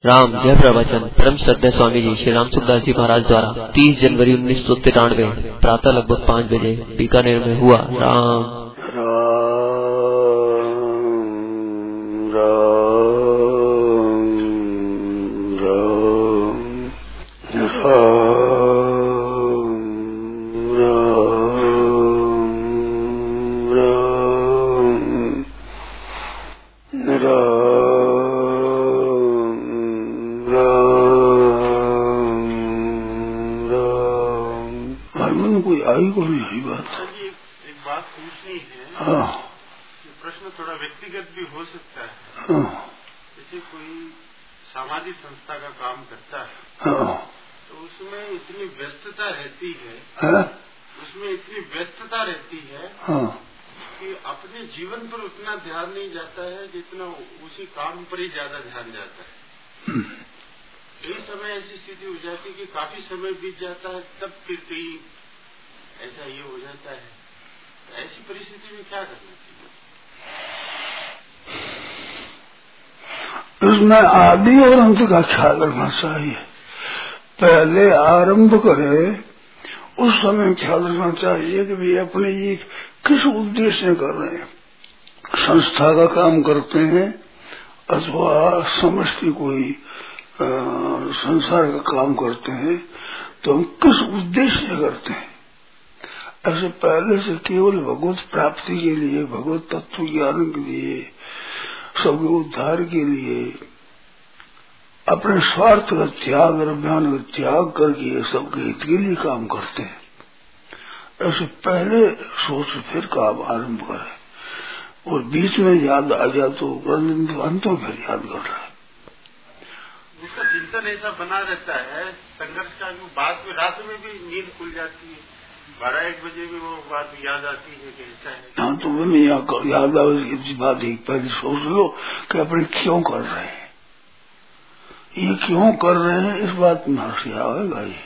राम जय प्रवचन परम श्रद्धेय स्वामी जी श्री राम सुखदास जी महाराज द्वारा 30 जनवरी 1993 प्रातः लगभग 5 बजे बीकानेर में हुआ। राम सामाजिक संस्था का काम करता है तो उसमें इतनी व्यस्तता रहती है कि अपने जीवन पर उतना ध्यान नहीं जाता है जितना उसी काम पर ही ज्यादा ध्यान जाता है। कई समय ऐसी स्थिति हो जाती है कि काफी समय बीत जाता है तब फिर कहीं ऐसा ये हो जाता है। तो ऐसी परिस्थिति में क्या करना चाहिए? उसमें आदि और अंत का ख्याल रखना चाहिए। पहले आरंभ करे उस समय ख्याल रखना चाहिए कि वे अपने ये किस उद्देश्य से कर रहे हैं। संस्था का काम करते हैं अथवा समष्टि कोई संसार का काम करते हैं तो हम किस उद्देश्य से करते हैं। ऐसे पहले से केवल भगवत प्राप्ति के लिए, भगवत तत्व ज्ञान के लिए, सबके उद्धार के लिए, अपने स्वार्थ का त्याग और अभिमान का त्याग करके सबके हित के लिए काम करते हैं। ऐसे पहले सोच फिर काम आरंभ करें और बीच में याद आ जाए तो अंत में फिर याद कर रहे हैं। उसका चिंतन ऐसा बना रहता है संघर्ष का, बाद में रात में भी नींद खुल जाती है, 12-1 बजे भी वो बात याद आती है कि ऐसा है। हाँ तो मैं याद आवे बात एक पहले सोच लो कि अपने क्यों कर रहे हैं, ये क्यों कर रहे हैं, इस बात में हंसी आएगा। ये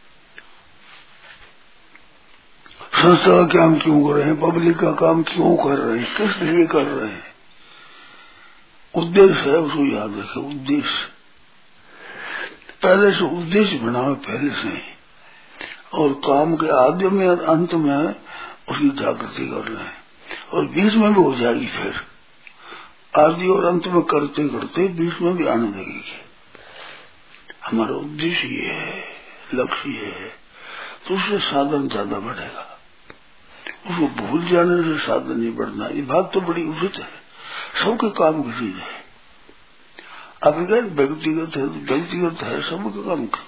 संस्था का काम क्यों कर रहे हैं, पब्लिक का काम क्यों कर रहे हैं, किस लिए कर रहे हैं, उद्देश्य है उसको याद रखे। उद्देश्य पहले से उद्देश्य बनाओ पहले से ही, और काम के आदि में और अंत में उसकी जागृति कर रहे हैं और बीच में भी हो जाएगी। फिर आदि और अंत में करते करते बीच में भी आने लगेगी। हमारा उद्देश्य ये है, लक्ष्य ये है, तो उससे साधन ज्यादा बढ़ेगा। उसको भूल जाने से साधन नहीं बढ़ना। ये बात तो बड़ी उचित है, सबके काम की चीज है। अब व्यक्तिगत है तो व्यक्तिगत है, सबके काम का।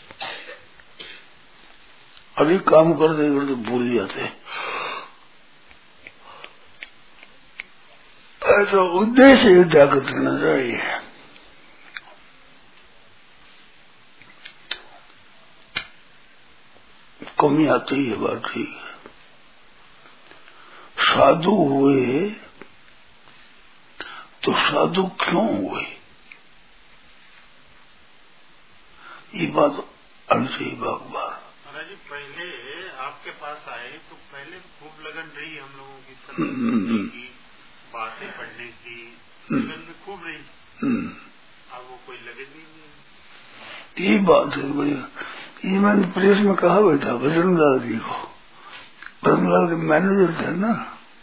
अभी काम करते करते भूल जाते, तो उद्देश्य जागृत करना चाहिए। कमी आती है, बात ठीक है। साधु हुए तो साधु क्यों हुए, ये बात अड़ची बार बार। महाराज जी पहले आपके पास आए तो पहले खूब लगन रही हम लोगों की, सत्संग की, बातें पढ़ने की लगन भी खूब रही। अब वो कोई लगन ही नहीं। ये बात है बढ़िया। ये मैंने प्रेस में कहा बैठा बजरंगलाल जी को, बजरंगलाल के मैनेजर थे ना,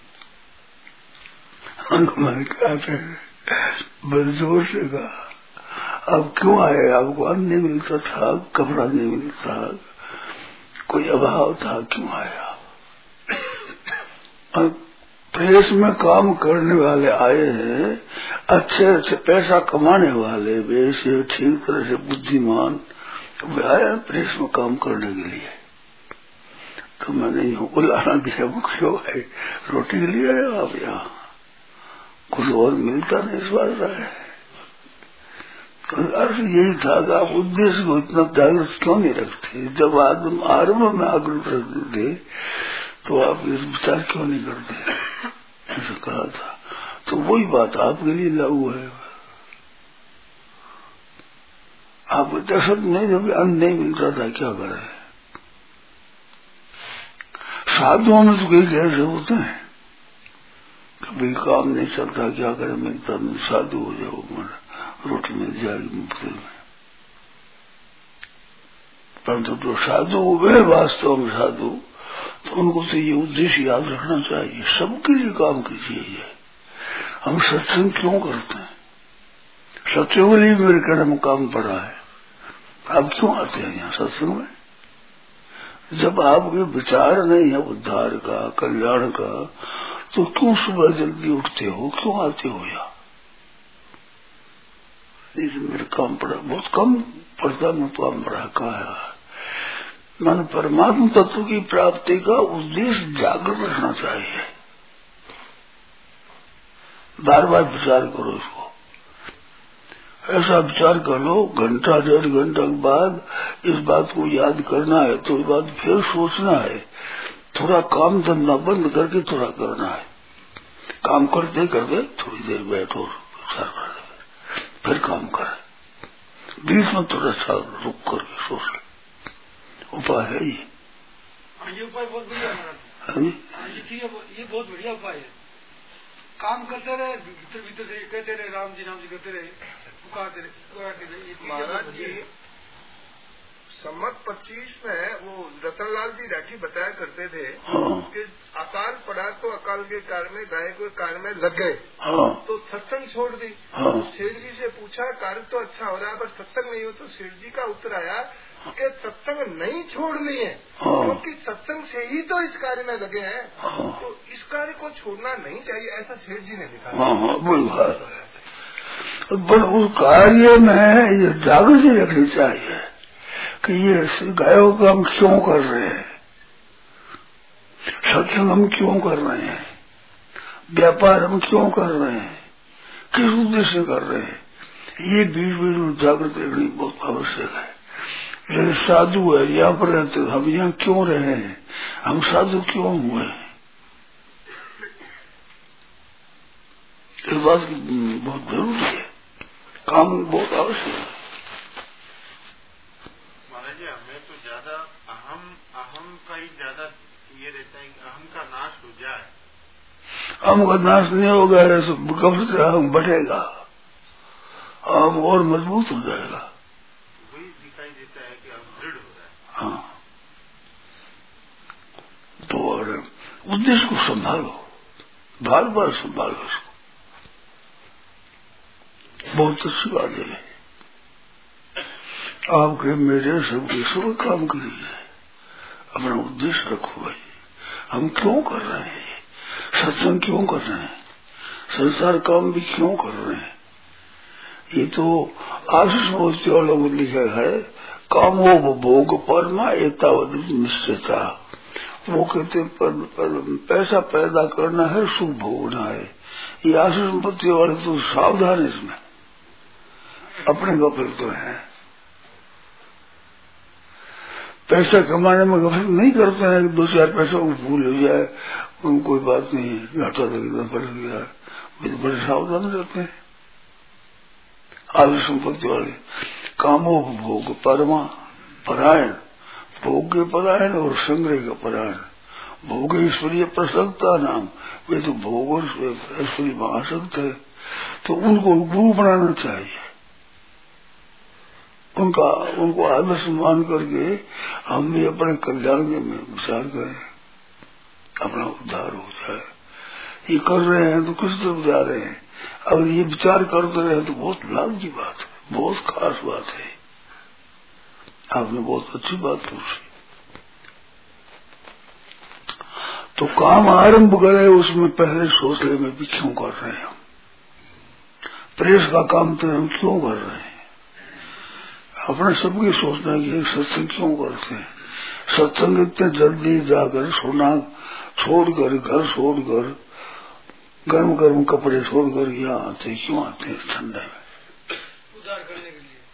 मैंने कहा था बस जोर से कहा, अब क्यों आए, आपको अन्न नहीं मिलता था, कपड़ा नहीं मिलता, कोई अभाव था, क्यों आया। और प्रेस में काम करने वाले आए हैं, अच्छे अच्छे पैसा कमाने वाले, वैसे ठीक तरह से बुद्धिमान, तो वे आया प्रेस में काम करने के लिए। तो मैंने यूँ बुलाना दिया, वो क्यों है, रोटी के लिए आए आप यहाँ, कुछ और मिलता नहीं इस बात है। अर्थ यही था कि आप उद्देश्य को इतना जागृत क्यों नहीं रखते। जब आदम आरंभ में आगृत रखते थे तो आप इस विचार क्यों नहीं करते, ऐसा कहा था। तो वही बात आपके लिए लागू है। आप दशक नहीं, जब अन्न नहीं मिलता था क्या करे। साधुओं में तो कई ऐसे होते हैं, कभी काम नहीं चलता क्या करे, मिलता नहीं, साधु हो जाओ, रोटी मिल जाएगी मुफ्त में। परंतु जो साधु वे वास्तव में साधु, तो उनको तो ये उद्देश्य याद रखना चाहिए, सबके लिए काम कीजिए। हम सत्संग क्यों करते हैं? सत्यों के लिए मेरे कहने में काम पड़ा है। आप क्यों आते हैं यहाँ सत्संग में? जब आपके विचार नहीं है उद्धार का, कल्याण का, तो क्यों सुबह जल्दी उठते हो, क्यों आते हो यहाँ? मेरे काम पड़ा, बहुत कम पड़ता, मैं काम पड़ा कहा। मन परमात्मा तत्व की प्राप्ति का उद्देश्य जागृत रखना चाहिए। बार बार विचार करो इसको, ऐसा विचार कर लो, घंटा 1.5 घंटा के बाद इस बात को याद करना है, तो इस बात फिर सोचना है, थोड़ा काम धंधा बंद करके थोड़ा करना है। काम करते करते थोड़ी देर बैठो, विचार कर दे, फिर काम करे, बीच में थोड़ा सा रुक करके सोच ले। उपाय है ये उपाय बहुत बढ़िया है। ये बहुत बढ़िया उपाय है। काम करते रहे, भीतर भीतर से कहते रहे राम जी कहते रहे, पुकारते रहे। महाराज जी सम्मत 25 में वो रतनलाल जी राठी बताया करते थे कि अकाल पड़ा तो अकाल के कार्य में, गाय के कार्य में लग गए, तो सत्संग छोड़ दी। सेठ जी से पूछा कार्य तो अच्छा हो रहा है पर सत्संग नहीं हो, तो सेठ जी का उत्तर आया कि सत्संग नहीं छोड़ लिए, क्योंकि सत्संग से ही तो इस कार्य में लगे हैं, तो इस कार्य को छोड़ना नहीं चाहिए, ऐसा सेठ जी ने लिखा। पर उस कार्य में ये जागृति रखनी चाहिए कि ये गायों का हम क्यों कर रहे हैं, सत्संग हम क्यों कर रहे हैं, व्यापार हम क्यों कर रहे हैं, किस उद्देश्य कर रहे हैं, ये बीच बीच में जागृत रखनी बहुत आवश्यक है। जैसे साधु है, यहाँ पर रहते, हम यहाँ क्यों रहे हैं, हम साधु क्यों हुए, इस बात की बहुत जरूरी है, काम बहुत आवश्यक है। महाराज जी हमें तो ज्यादा अहम का ही ज्यादा ये रहता है कि अहम का नाश हो जाए। अहम का नाश नहीं होगा, कब से अहम बढ़ेगा, अहम और मजबूत हो जाएगा, वही दिखाई देता है कि अहम दृढ़ हो रहा है। हाँ, तो उद्देश्य को संभालो, बार बार संभालो उसको, बहुत अच्छी बात है। आपके मेरे सबके सब काम करिए, अपना उद्देश्य रखो भाई, हम क्यों कर रहे हैं, सत्संग क्यों कर रहे हैं, संसार काम भी क्यों कर रहे हैं। ये तो आशीष मोती वालों को लिखा है, कामो भोग परमा एतावत निश्चयता। वो कहते पैसा पैदा करना है, सुख भोगना है। ये आशीष मोती वाले तो सावधान है इसमें, अपने गफल तो है, पैसा कमाने में गफल नहीं करते हैं कि 2-4 पैसा को भूल हो जाए, कोई बात नहीं, घाटा लगेगा पड़ गया, वे तो बड़े सावधान रहते हैं। आदि संपत्ति वाले कामो भोग परमा परायण, भोग के परायण और संग्रह का परायण, भोग ईश्वरीय प्रसन्नता नाम, वे तो भोग और ऐश्वर्य में आसक्त है, तो उनको गुरु बनाना चाहिए, उनको आदर्श मान करके हम भी अपने कल्याण में विचार करें, अपना उद्धार हो जाए। ये कर रहे हैं तो किस तरफ जा रहे हैं, अगर ये विचार करते रहे तो बहुत लाभ की बात है, बहुत खास बात है। आपने बहुत अच्छी बात पूछी। तो काम आरंभ करें, उसमें पहले सोच ले में भी क्यों कर रहे हैं हम, प्रेस का काम तो हम क्यों कर रहे हैं, अपने सबकी सोचना कि सत्संग क्यों करते हैं। सत्संग इतने जल्दी जाकर सोना छोड़कर, घर छोड़कर, गर्म गर्म कपड़े छोड़कर यहाँ आते, क्यों आते हैं ठंडे में, उद्धार करने के लिए।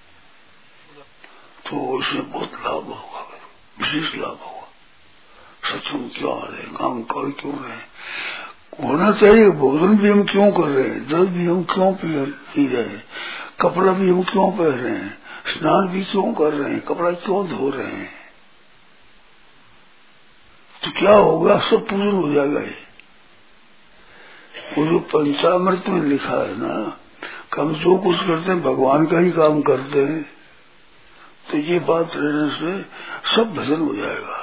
तो उसमें बहुत लाभ होगा, विशेष लाभ होगा। सत्संग क्यों आ रहे, काम कर क्यों रहे, होना चाहिए। भोजन भी हम क्यों कर रहे हैं, जल भी हम क्यों पी रहे हैं, कपड़ा भी हम क्यों पहन रहे हैं, स्नान भी क्यों कर रहे हैं, कपड़ा क्यों धो रहे हैं, तो क्या होगा, सब पूर्ण हो जाएगा। ये वो जो पंचामृत में लिखा है ना, हम जो कुछ करते हैं भगवान का ही काम करते हैं, तो ये बात रहने से सब भजन हो जाएगा।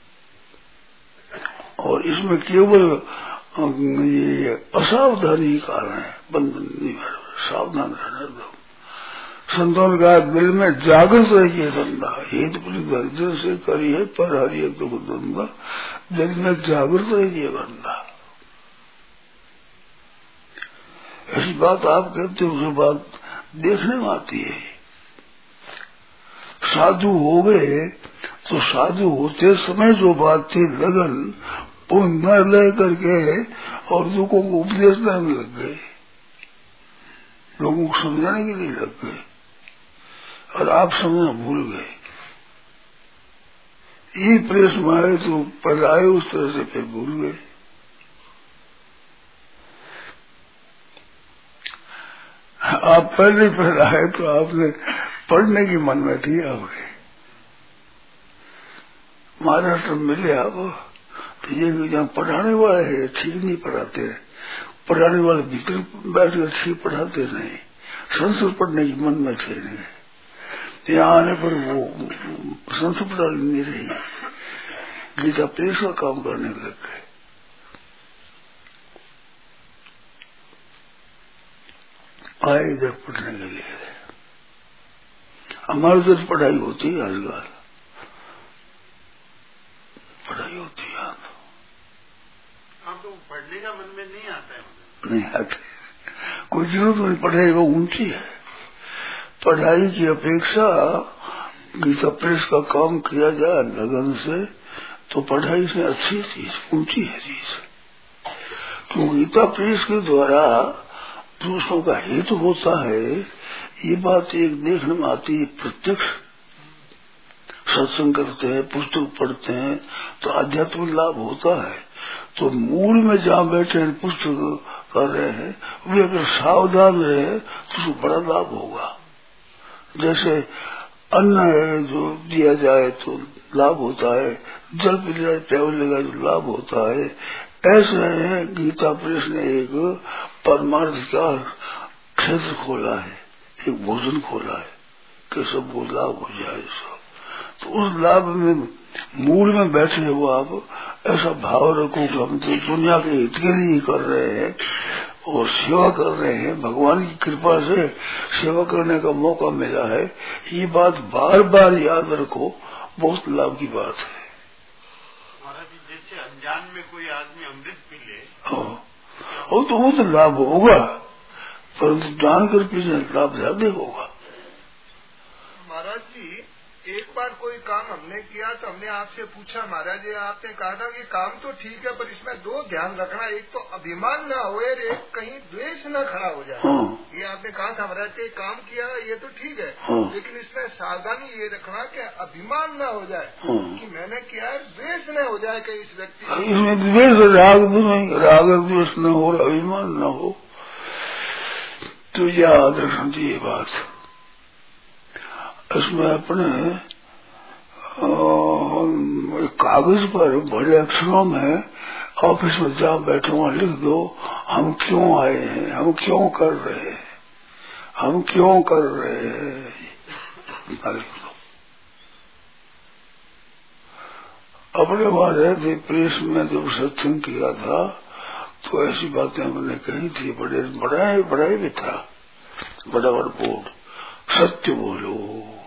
और इसमें केवल ये असावधानी ही कारण है, बंधन नहीं, सावधान रहना दो। संतों ने कहा दिल में जागृत रहिए धंधा, हेतु परिवर्जन से करिए पर हरिये दुख धंधा, दिल में जागृत रहिए बंदा। ऐसी बात आप कहते हो, उसे बात देखने में आती है। साधु हो गए तो साधु होते समय जो बात थी लगन, वो न ले करके और लोगों को उपदेश देने में लग गए, लोगों को समझाने के लिए लग गए, और आप समझना भूल गए। ये प्रेस में आए तो पहले आए उस तरह से, फिर भूल गए। आप पहले आए तो आपने पढ़ने की मन में थी आपके, महाराष्ट्र मिले आप तो ये जहाँ पढ़ाने वाले हैं ठीक नहीं पढ़ाते, पढ़ाने वाले भीतर बैठ कर ठीक पढ़ाते नहीं, संस्कृत पढ़ने की मन में थे नहीं। यहाँ आने पर वो संस्कृत पढ़ाई नहीं रही, गीता प्रेस का काम करने लग गए। आए इधर पढ़ने के लिए, हमारे उधर पढ़ाई होती है, आजकल पढ़ाई होती है। आपको पढ़ने का मन में नहीं आता है? नहीं आते, कोई जरूरत नहीं, पढ़ाई वो ऊंची है। पढ़ाई की अपेक्षा गीता प्रेस का काम किया जाए लगन से, तो पढ़ाई से अच्छी चीज, ऊंची है चीज। तो गीता प्रेस के द्वारा दूसरों का हेतु होता है, ये बात एक देखने में आती है प्रत्यक्ष। सत्संग करते हैं, पुस्तक पढ़ते हैं तो आध्यात्मिक लाभ होता है। तो मूल में जहाँ बैठे हैं पुस्तक कर रहे हैं, वे अगर सावधान रहे तो उसको बड़ा लाभ होगा। जैसे अन्न है जो दिया जाए तो लाभ होता है, जल पी जाए प्यास लगा तो लाभ होता है। ऐसे है गीता प्रेस ने एक परमार्थ का क्षेत्र खोला है, एक भोजन खोला है कि सबको लाभ हो जाए। तो उस लाभ में मूल में बैठे हो आप, ऐसा भाव रखो कि हम तो दुनिया के हित के लिए कर रहे हैं और सेवा कर रहे हैं, भगवान की कृपा से सेवा करने का मौका मिला है। ये बात बार बार याद रखो, बहुत लाभ की बात है। महाराज जी, जैसे अनजान में कोई आदमी अमृत पी ले, तो वो तो लाभ होगा, परंतु जानकर पीने लाभ ज्यादा होगा। महाराज जी, एक बार कोई काम हमने किया तो हमने आपसे पूछा, महाराज जी आपने कहा था कि काम तो ठीक है पर इसमें दो ध्यान रखना, एक तो अभिमान न हो और एक कहीं द्वेष न खड़ा हो जाए। ये आपने कहा था महाराज जी, काम किया ये तो ठीक है, लेकिन इसमें सावधानी ये रखना कि अभिमान न हो जाए कि मैंने किया है, द्वेष न हो जाए कि इस व्यक्ति इसमें द्वेष राग नहीं, राग द्वेष न हो, अभिमान न हो, तो याद रखना चाहिए बात। इसमें अपने कागज पर बड़े अक्षरों में ऑफिस में जहाँ बैठे वहां लिख दो, हम क्यों आए हैं, हम क्यों कर रहे हैं, हम क्यों कर रहे हैं, लिख दो। अपने वहां रहते प्रेस में जब सत्संग किया था तो ऐसी बातें हमने कही थी, बड़ा भी था, बड़ा बोर्ड, सत्य बोलो,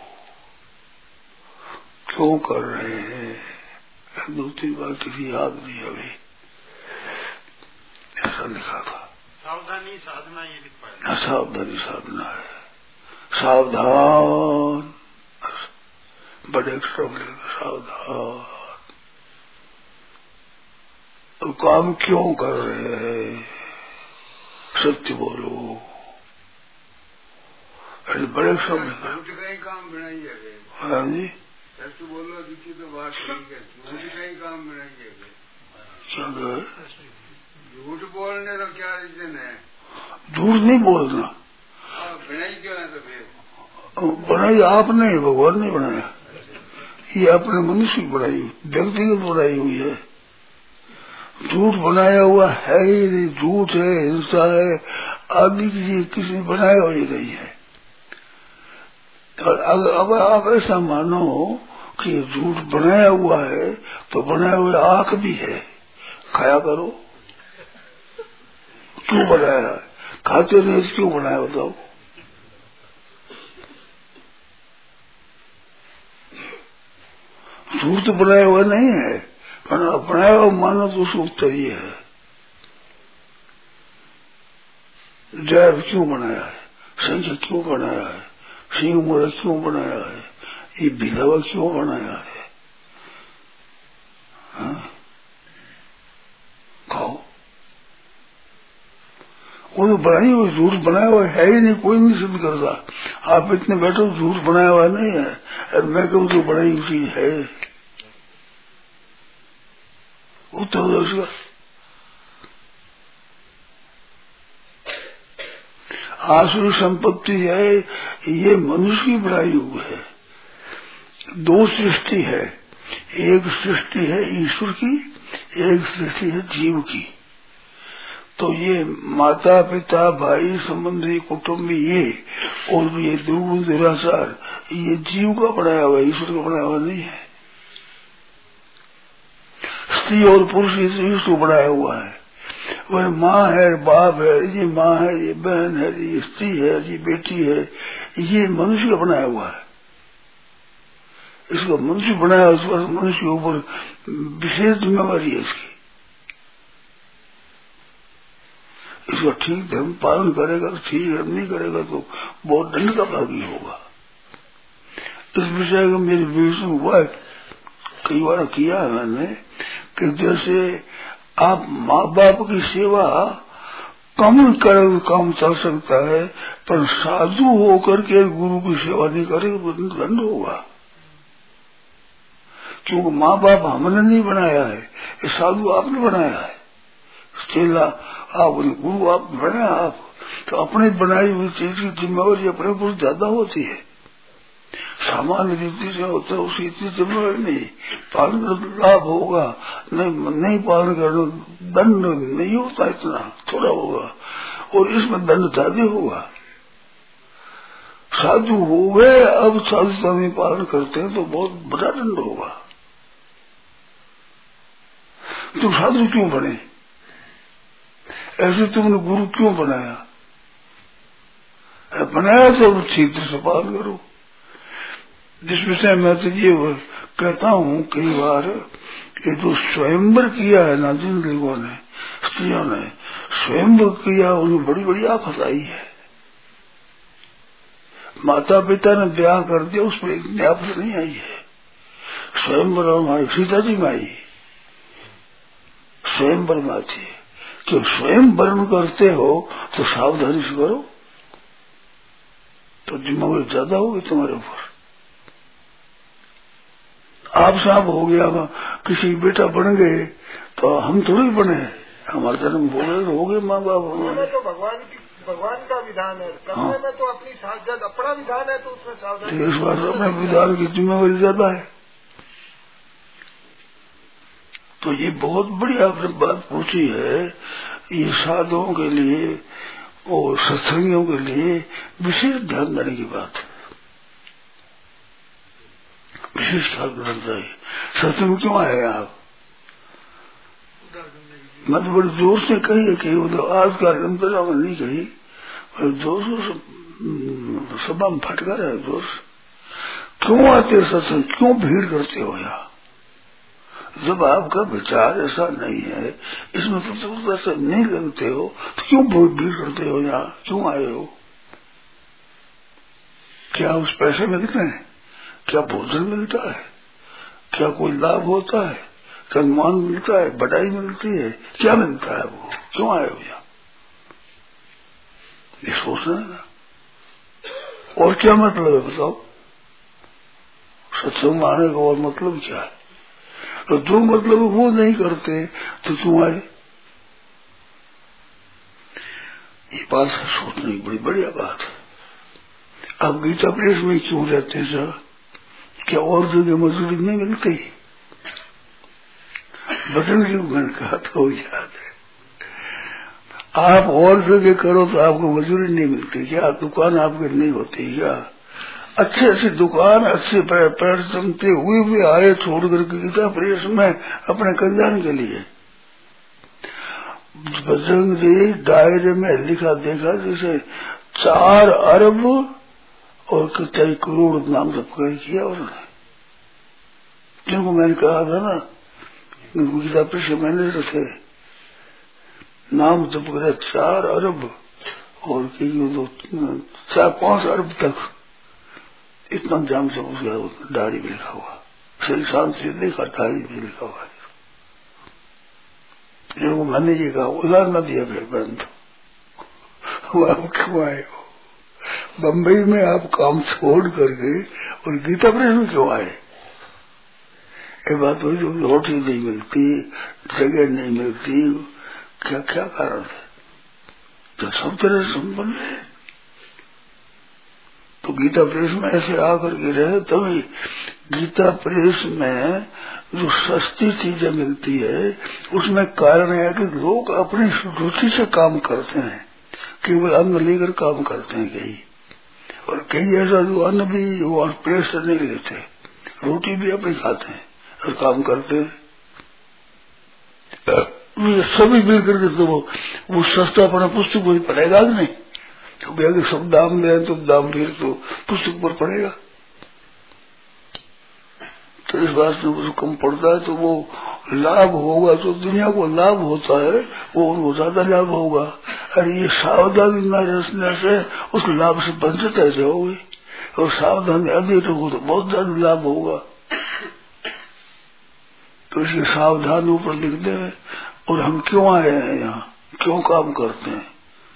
क्यों कर रहे हैं, दो तीन बार किसी याद नहीं अभी, ऐसा लिखा था। सावधानी साधना ये लिख पाया, सावधानी साधना है, सावधान, बड़े अक्षरों में सावधान। तो काम क्यों कर रहे हैं, सत्य बोलो, बड़े अक्षरों में काम बनाइए। हाँ जी, सच बोलो दुखी तो बात ठीक है, झूठ का ही काम बनाइए। झूठ बोलने का क्या रीजन है? झूठ नहीं बोलना, बनाई क्यों है? तो फिर बनाई आपने, भगवान ने बनाया, ये अपने मनुष्य की बनाई, व्यक्तिगत बनाई हुई है। झूठ बनाया हुआ है ही नहीं, झूठ है, हिंसा है आदि की चीज किसी ने बनाया हुआ ही नहीं है। और अब आप ऐसा मानो कि झूठ बनाया हुआ है तो बनाया हुआ आंख भी है, खाया करो। क्यों बनाया है? खाते नहीं, क्यों बनाया बताओ? झूठ तो बनाया हुआ नहीं है, बनाया हुआ मानो तो उसका उत्तर ये है। ड्राइव क्यों बनाया है, संख्या क्यों बनाया है, सिंह मोरा क्यों बनाया है, ये भिलावा क्यों बनाया है? हाँ? खाओ। वो तो बनाई हुई, झूठ बनाया हुआ है ही नहीं, कोई नहीं सिद्ध करता। आप इतने बैठो, झूठ बनाया हुआ नहीं है, और मैं कहूँ तो बनाई हुई चीज है। उत्तर दो उसका। आसुरी संपत्ति है, ये मनुष्य की बनाई हुई है। दो सृष्टि है, एक सृष्टि है ईश्वर की, एक सृष्टि है जीव की। तो ये माता पिता भाई संबंधी कुटुंब ये और ये दुर्गुण दुराचार ये जीव का बनाया हुआ, ईश्वर का बनाया हुआ नहीं है। स्त्री और पुरुष ये ईश्वर को बनाया हुआ है। वह माँ है, बाप है, ये माँ है, ये बहन है, ये स्त्री है, ये बेटी है, ये मनुष्य का बनाया हुआ है। इसको मनुष्य बनाया, उस पर मनुष्य के ऊपर विशेष जिम्मेवारी है इसकी। इसका ठीक धर्म पालन करेगा तो ठीक है, नहीं करेगा तो बहुत दंड का भागी होगा। इस विषय का मेरे विवेचन हुआ, कई बार किया है मैंने, कि जैसे आप माँ बाप की सेवा कम करे तो काम चल सकता है, पर साधु होकर के गुरु की सेवा नहीं करेगा तो दंड होगा। क्योंकि माँ बाप हमने नहीं बनाया है, ये साधु आपने बनाया है। चेला आप, गुरु आप बनाया आप, तो अपनी बनाई हुई चीज की जिम्मेवारी अपने ऊपर ज्यादा होती है। सामान्य रीति से होता है उसकी इतनी जिम्मेवारी नहीं, पालन कर लाभ होगा, नहीं पालन करना दंड नहीं होता, इतना थोड़ा होगा, और इसमें दंड ज्यादा होगा। साधु हो गए, अब साधुता में पालन करते हैं तो बहुत बड़ा दंड होगा। तुम साधु क्यों बने? ऐसे तुमने गुरु क्यों बनाया? बनाया तो ठीक से पालन करो। जिस विषय में तो ये कहता हूँ कई बार कि जो स्वयंवर किया है ना, जिन लोगों ने, स्त्रियों ने स्वयंवर किया, उन्हें बड़ी बड़ी आफत आई है। माता पिता ने ब्याह कर दिया, उस पर इतनी आफत नहीं आई है। स्वयंवर हमारी सीता जी में आई, स्वयंवर में आती है। क्यों स्वयं वर्ण करते हो तो सावधानी से करो, तो जिम्मेवारी ज्यादा होगी तुम्हारे ऊपर। आप साहब हो गया, किसी बेटा बन गए तो हम थोड़ी बने, हमारा जन्म हो गए माँ बाप हमारे। तो भगवान का विधान है, करने में तो अपनी जब अपना विधान है तो उसमें सावधानी। इस बार अपने विधान की जिम्मेवारी ज्यादा है। तो ये बहुत बड़ी आपने बात पूछी है, ये साधुओं के लिए और सत्संगियों के लिए विशेष ध्यान देने की बात है, विशेष ख्याल रखना चाहिए। सत्संग क्यों आए आप? मैं तो बड़े जोर से कही है कि मतलब आज का अंतरा में नहीं कही, जोर से सभा में फटका रहा है जोर से। क्यों आते सत्संग, क्यों भीड़ करते हो यहाँ? जब आपका विचार ऐसा नहीं है, इसमें तो ऐसा नहीं लगते हो, तो क्यों भीड़ करते हो यहाँ, क्यों आए हो? क्या उस पैसे मिलते हैं? क्या भोजन मिलता है? क्या कोई लाभ होता है? सम्मान मिलता है? बधाई मिलती है? क्या मिलता है? वो क्यों आए हो यहाँ? ये सोचना है ना। और क्या मतलब है बताओ? सत्संग आने का और मतलब क्या है? तो जो मतलब वो नहीं करते तो क्यों आए? ये बात सोचने की बड़ी बढ़िया बात है। अब गीता प्रेस में क्यों रहते हैं सर? क्या और जगह मजदूरी नहीं मिलती? बदल गई। मैंने कहा तो याद है, आप और जगह करो तो आपको मजूरी नहीं मिलती क्या? दुकान आपकी नहीं होती क्या? अच्छी दुकान अच्छे पैर जमते हुए भी आए छोड़ करके गीता प्रेस में अपने कल्याण के लिए। बजरंग जी डायरे में लिखा देखा जैसे 4 अरब और कई करोड़ नाम जप किया उन्होंने, जिनको मैंने कहा था ना गीता प्रेस मैनेजर थे, नाम जप करे 4 अरब और 4-5 अरब तक इतना जाम से उसका डायरी में लिखा हुआ, सही शांत से लिखा डायरी में लिखा हुआ। जो मैंने ये कहा उधार न दिया फिर बंद तो आप क्यों आए हो? बम्बई में आप काम छोड़ करके और गीता प्रेस में क्यों आए? ये बात हुई जो रोटी नहीं मिलती, जगह नहीं मिलती, क्या क्या कारण है? तो सब तरह संपन्न है तो गीता प्रेस में ऐसे आकर के रहे तभी गीता प्रेस में जो सस्ती चीजें मिलती है उसमें कारण है कि लोग अपनी रुचि से काम करते हैं, केवल अन्न लेकर काम करते हैं कई, और कई ऐसा जो अन्न भी वो प्रेस से नहीं लेते, रोटी भी अपनी खाते हैं और काम करते हैं। सभी मिल करके तो वो सस्ता पड़ा पुस्तक कोई पड़ेगा नहीं, तो अगर सब दाम ले तो दाम फिर तो पुस्तक पर पड़ेगा। तो इस बात में उसको कम पड़ता है तो वो लाभ होगा, जो दुनिया को लाभ होता है वो उनको ज्यादा लाभ होगा। अरे ये सावधानी न रखने से उस लाभ से वंचित ऐसे होगी, और सावधानी अधिक रखो तो बहुत ज्यादा लाभ होगा। तो इसलिए सावधानी ऊपर लिखते हैं, और हम क्यों आए हैं यहाँ, क्यों काम करते हैं,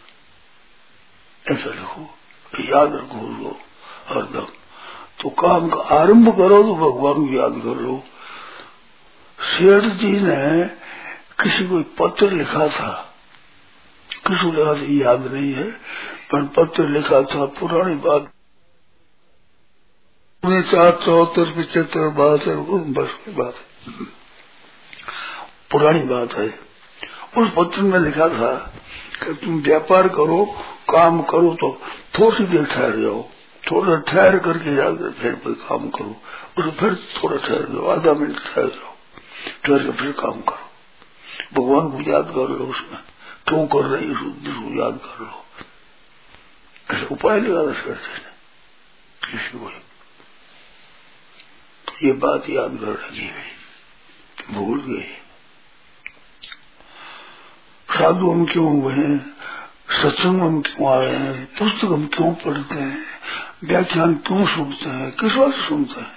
ऐसा लिखो, याद रखो उसको हरदम। तो काम का आरंभ करो तो भगवान को याद कर लो। सेठ जी ने किसी को पत्र लिखा था, किसी लिखा था याद नहीं है, पर पत्र लिखा था, पुरानी बात 74, 75, 72 बस की बात, पुरानी बात है। उस पत्र में लिखा था कि तुम व्यापार करो, काम करो तो थोड़ी देर ठहर जाओ, थोड़ा ठहर करके जाकर फिर काम करो, और फिर थोड़ा ठहर जाओ, आधा मिनट ठहर जाओ, ठहर के फिर काम करो। भगवान को याद कर लो, उसमें क्यों कर रहे हैं उसको याद कर लो। ऐसे उपाय लगा था किसी को, तो ये बात याद कर रखी है, भूल गए। साधु हम क्यों हुए हैं, सत्संग हम क्यों आए हैं, पुस्तक हम क्यों पढ़ते हैं, व्याख्यान क्यों सुनते हैं, किस बात से सुनते हैं?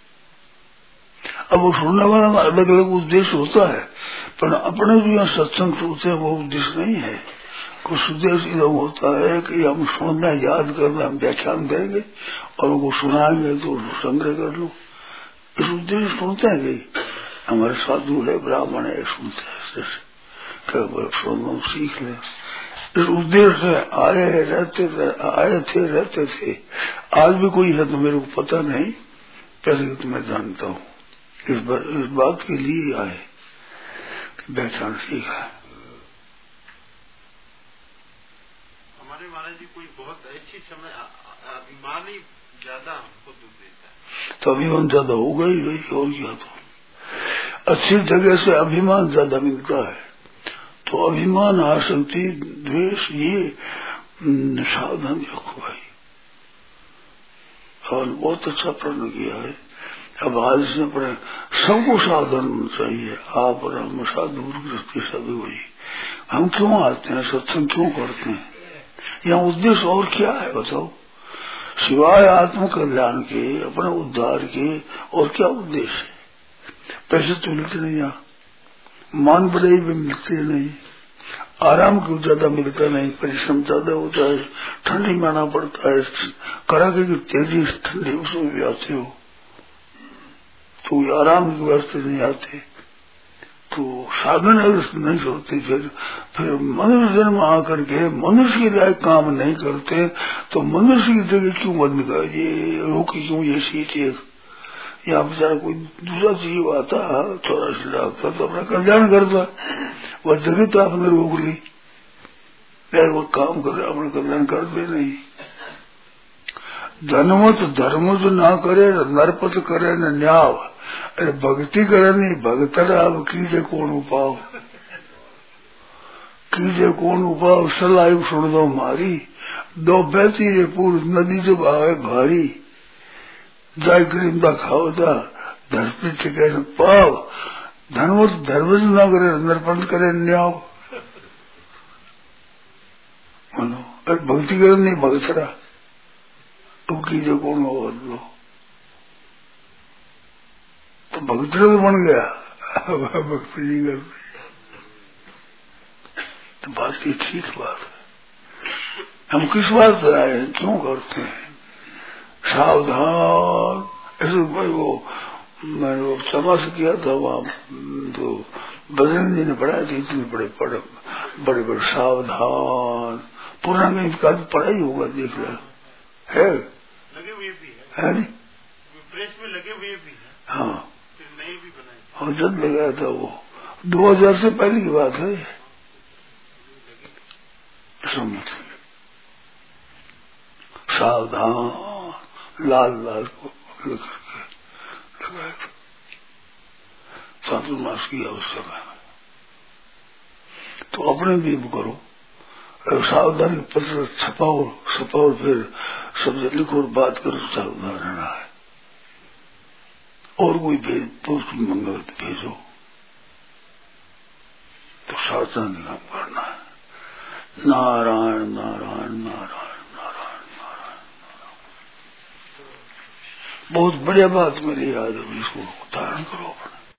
अब वो सुनने वाला अलग अलग उद्देश्य होता है, पर अपने जो यहाँ सत्संग सुनते हैं वो उद्देश्य नहीं है। कुछ उद्देश्य इधर होता है कि हम सुनना, याद करना, हम व्याख्यान देंगे और वो सुनाएंगे तो संग्रह कर लो, इस उद्देश्य सुनते हैं। कई हमारे साधु है, ब्राह्मण है, सुनते हैं, सुनना सीख ले, इस उद्देश्य से आए रहते थे। आज भी कोई है तो मेरे को पता नहीं, पहले तो मैं जानता हूँ, इस बात के लिए आए कि व्याख्यान सीखा। हमारे महाराज जी कोई बहुत अच्छी समय अभिमान ही ज्यादा हमको दुख देता है, तो अभिमान ज्यादा होगा ही भाई, और क्या। तो अच्छी जगह से अभिमान ज्यादा मिलता है, तो अभिमान, आसक्ति, द्वेष, ये सावधानी रखो भाई। और बहुत अच्छा प्रण किया है। अब आज से पढ़े सबको सावधान होना चाहिए, आप और हम, साधु गृहस्थी सभी हुई। हम क्यों आते हैं, सत्संग क्यों करते हैं, यहाँ उद्देश्य और क्या है बताओ, सिवाय आत्म कल्याण के, अपने उद्धार के, और क्या उद्देश्य है? पैसे तो मिलते नहीं, यहाँ मान बढ़ाई भी मिलती नहीं, आराम क्यों ज्यादा मिलता नहीं, परिश्रम ज्यादा होता है, ठंडी में आना पड़ता है, कड़ाके की तेजी ठंडी उसमें भी आते हो, तो आराम की वास्ते नहीं आते। तो साधन अगर नहीं करते, फिर मनुष्य जन्म आकर के मनुष्य के लायक काम नहीं करते, तो मनुष्य की जगह क्यों बंद कर, ये रोकी क्यों, ये सीट यहाँ बेचारा कोई दूसरा जीव आता 84 लाख का तो अपना कल्याण करता, वह जगह तो आपने रोक ली, यार वो काम करे अपना कल्याण कर दे नहीं। धनमत धर्म जो ना करे नरपत करे न न्याव, अरे भक्ति करे नहीं भगत अब कीजे कौन उपाव, कीजे कौन उपाव सलाई सुन दो मारी, दो बहती रे पूर नदी जो भावे भारी, जाय गरीबदा खाओदा धरती टिके न पाव, धनवत धर्म जो ना करे नरपत करे न्याव, मानो अरे भक्ति करे नहीं भगतरा तो कीजे कौन हो लो, तो भक्त तो बन गया भक्ति नहीं करते। तो बात ये ठीक बात है, हम किस बात से आए हैं, क्यों करते हैं? सावधान ऐसे भाई वो मैंने वो समाज किया था वहाँ तो बजरंग जी ने पढ़ाया था, इतने बड़े बड़े सावधान पूरा नहीं पढ़ाई होगा देख रहा है, लगे हुए भी है नहीं प्रेस में लगे हुए भी है। हाँ फिर नई भी बनाई, हाँ जब लगाया था वो 2000 से पहले की बात है। समझ सावधान लाल लाल को करके लगाया, चातुर्मास किया उस समय में। तो अपने भी करो, सावधानी पत्र छपाओ फिर सब लिखो और बात करो, सावधान रहना है। और कोई भेज तो उसकी मंगल भेजो तो सावधानी काम करना है। नारायण नारायण नारायण नारायण नारायण। बहुत बढ़िया बात मेरी याद है, इसको धारण करो अपने।